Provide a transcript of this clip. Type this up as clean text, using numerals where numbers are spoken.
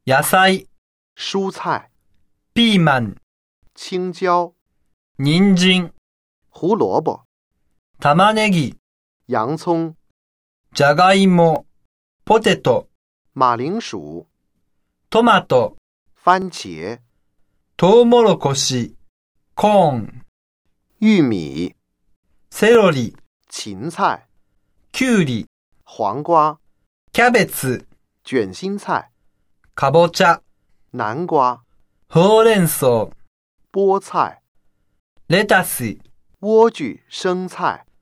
野菜、 蔬菜、 ピーマン、 青椒、 人参、 胡萝卜、 玉ねぎ、 洋葱、 じゃがいも、ポテト、 马铃薯、 トマト、 番茄、 トウモロコシ、コーン、 玉米、 セロリ、 芹菜、 きゅうり、 黄瓜、 キャベツ、 卷心菜、 かぼちゃ、 南瓜、 ほうれん草、 菠菜、 レタス、 莴苣、生菜。